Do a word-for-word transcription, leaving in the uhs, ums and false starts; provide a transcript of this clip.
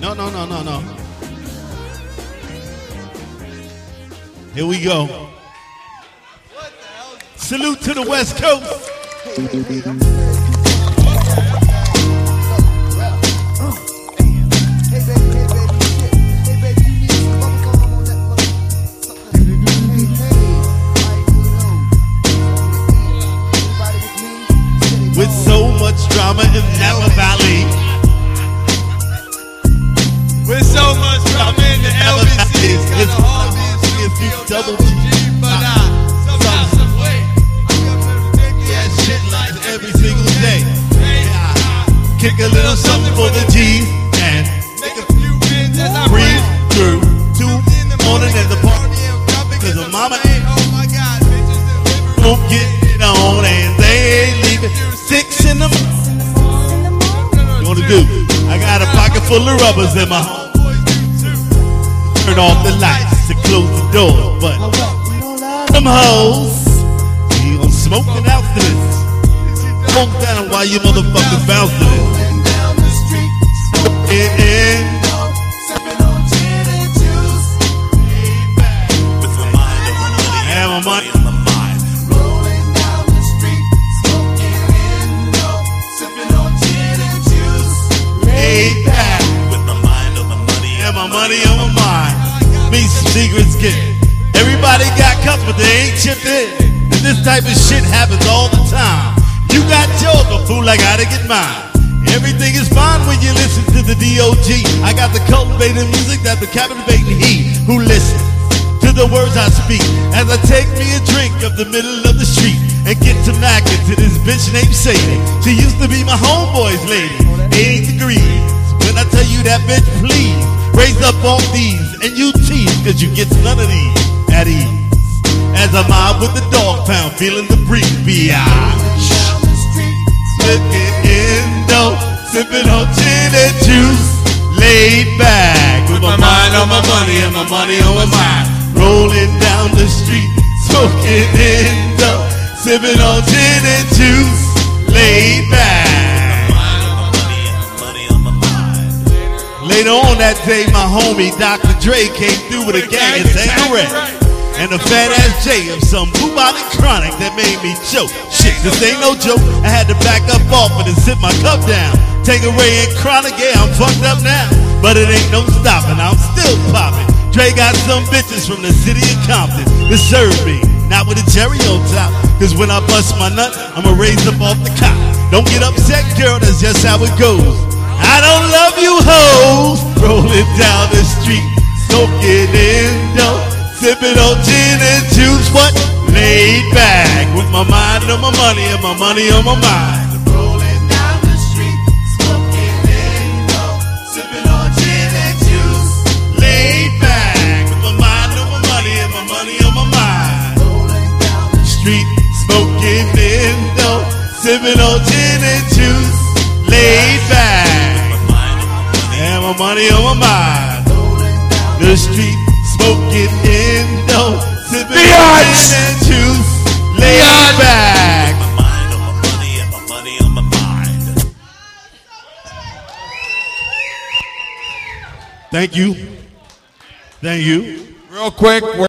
No, no, no, no, no. Here we go. Salute to the West Coast. With so much drama in Napa Valley. With so much drama in the L B C, it's kinda hard to feel double G, but I somehow, some way, I'm gonna take that shit like every single day. Yeah. Kick a little something for the G's and make a few wins as I breathe through two in the morning at the party. Cause the mama ain't, oh my God, bitches deliver. Don't get it on and they ain't leaving. Six in the morning. What to do? I got a pocket full of rubbers in my home. Turn off the lights to close the door, but them hoes, you gon' smoke it after this. Smoke down while you motherfuckers bounce to this. And, and with my mind on my money, and my money on my mind. Rolling down the street, smoking window, sipping on gin and juice. Laid back with my mind on my money, and my money on my mind. Me some secrets get. Everybody got cups, but they ain't chipped in. And this type of shit happens all the time. You got yours, but fool, I gotta get mine. Everything is fine when you listen to the D O G. I got the cultivated music that the captivating he who listens to the words I speak. As I take me a drink of the middle of the street and get to knocking to this bitch named Sadie. She used to be my homeboy's lady. Eight degrees. When I tell you that bitch, please raise up all these and you tease, cause you get none of these at ease. As I mob with the dog pound, feeling the breeze. Biatch. Looking in though, sipping on gin and juice. Laid back with my mind on my money and my money on my mind. Rolling down the street, smoking in though, sipping on gin and juice. Laid back. Later on that day, my homie Doctor Dre came through with a gang of Tanqueray and a fat ass J of some bubonic chronic that made me choke. Shit, this ain't no joke. I had to back up off it and sit my cup down. Tanqueray and chronic, yeah, I'm fucked up now, but it ain't no stopping. I'm still popping. Dre got some bitches from the city of Compton to serve me, not with a cherry on top. Cause when I bust my nut, I'ma raise up off the cop. Don't get upset, girl, that's just how it goes. I don't love you hoes. Rolling down the street, smoking in dough, sipping on gin and juice. What? Laid back with my mind on my money and my money on my mind. Rolling down the street, smoking in dough, sipping on gin and juice. Laid back with my mind on my money and my money on my mind. Rolling down the street, smoking in dough, sipping on gin and juice. Laid back. And my money on my mind. The street, smoking in dough, sipping on gin and juice. Laid back. My mind on my money and my money on my mind. Thank you. Thank you. Real quick.